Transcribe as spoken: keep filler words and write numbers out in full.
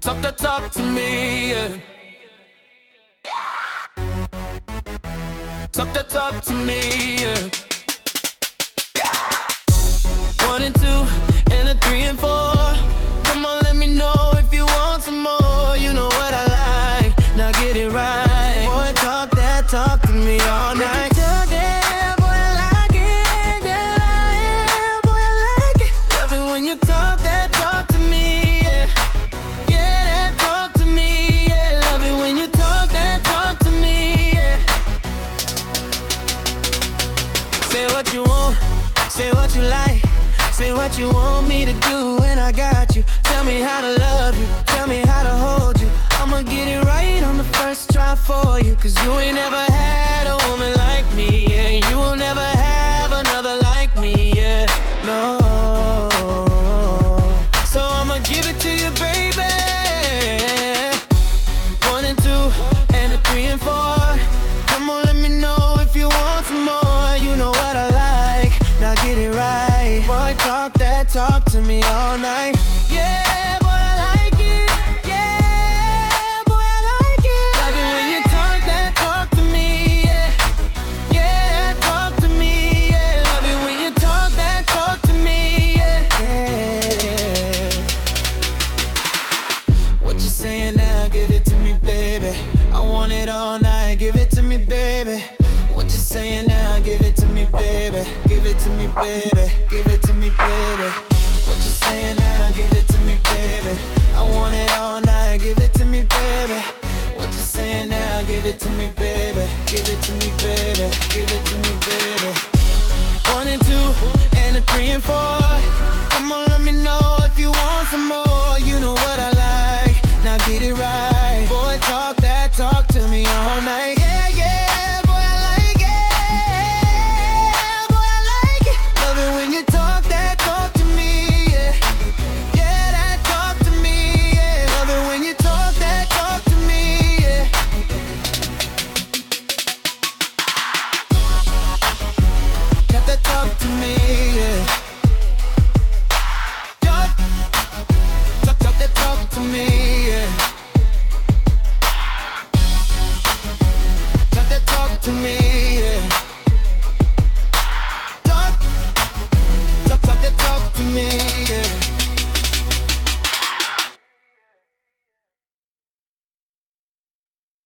Talk to talk to me, yeah. Talk to talk to me, yeah. One and two, and a three and four. Come on, let me know if you want some more. You know what I like, now get it right. Boy, talk that talk to me all night. Talk that, boy, I like it. Yeah, I am, boy, I like it. Love it when you talk that talk to me, yeah. Yeah, that talk to me, yeah. Love it when you talk that talk to me, yeah. Say what you want, say what you like. Say what you want me to do and I got you. Tell me how to love you, tell me how to hold you. I'ma get it right on the first try for you. Cause you ain't never had a woman like me, yeah. You will never have another like me, yeah. No. So I'ma give it to you, baby. One and two, and a three and four. Come on, let me know if you want some more. You know what I like, now get it right. Boy, talk that talk to me all night. Yeah, boy, I like it. Yeah, boy, I like it. Like it when you talk that talk to me, yeah. Yeah, talk to me, yeah. Love it when you talk that talk to me, yeah. Yeah. What you saying now? Give it to me, baby. I want it all night. Give it to me, baby. What you saying now? Give it to me, baby. Give it to me, baby. Give it to me, baby. What you saying now? Give it to me, baby. I want it all night. Give it to me, baby. What you saying now? Give it to me, baby. Give it to me, baby. Give it to me, baby. One and two, and a three and four. Come on, let me know if you want some more. You know what I like, now get it right. Boy, talk that talk to me all night. Yeah, yeah. Talk to me, yeah. Talk, talk, talk that talk to me, yeah. Talk that talk to me.